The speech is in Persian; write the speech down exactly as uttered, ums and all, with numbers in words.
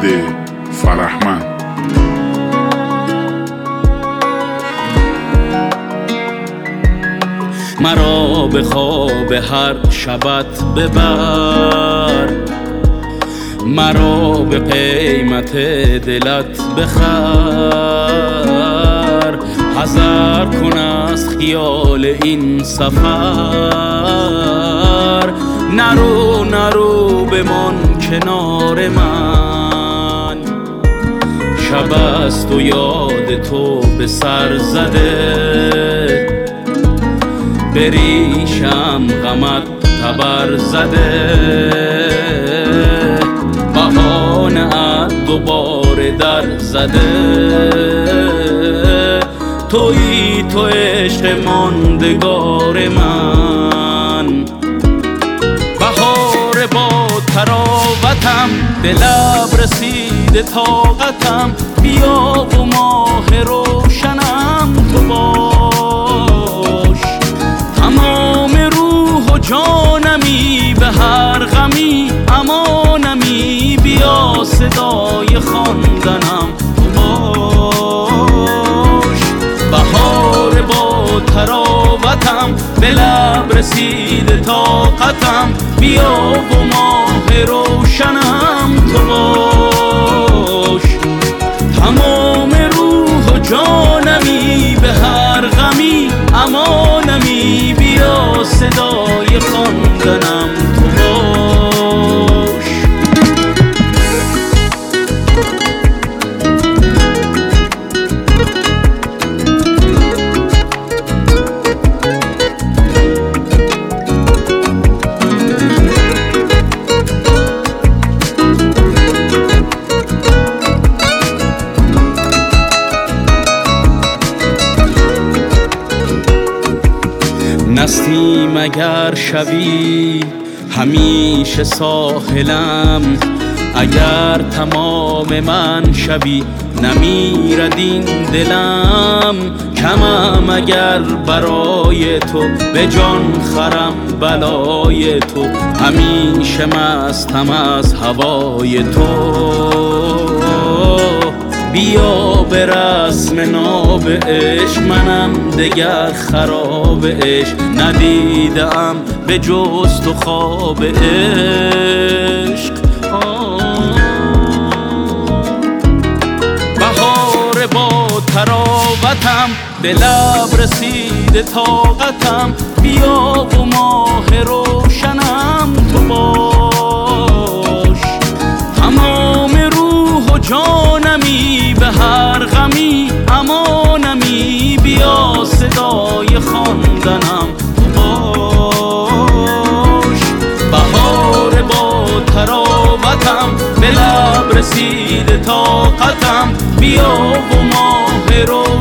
فرهمند. مرا به خواب هر شبت ببر، مرا به قیمت دلت بخر. حذر کن از خیال این سفر، نرو نرو بمان کنار من. شب است و یاد تو به سر زده، بریشم غمت تبر زده. بهانه ات دوباره در زده، تویی تو عشق ماندگار من. بهار با تراوتم به لب رسیده طاقتم، بیا و ماه روشنم تو باش. تمام روح و جانمی به هر غمی امانمی، بیا صدای خواندنم تو باش. بهار با تراوتم به لب رسیده طاقتم، بیا و ماه روشنم تو باش. تمام روح و جانمی به هر غمی امانمی، بیا صدای خواندنم تو باش. نسیم اگر شوی همیشه ساحلم، اگر تمام من شوی نمیرد این دلم. کمم اگر برای تو به جان خرم بلای تو، همیشه مستم از هوای تو. بیا به رسم ناب عشق، منم دگر خراب عشق ندیدم به جز تو خواب عشق. بهار با تراوتم به لب رسیده طاقتم، بیا و ماه روشنم تو باش. تمام روح و جانمی به هر غمی امانمی، بیا صدای خواندنم تو باش. بهار با تراوتم به لب رسیده طاقتم، بیا و ماه رو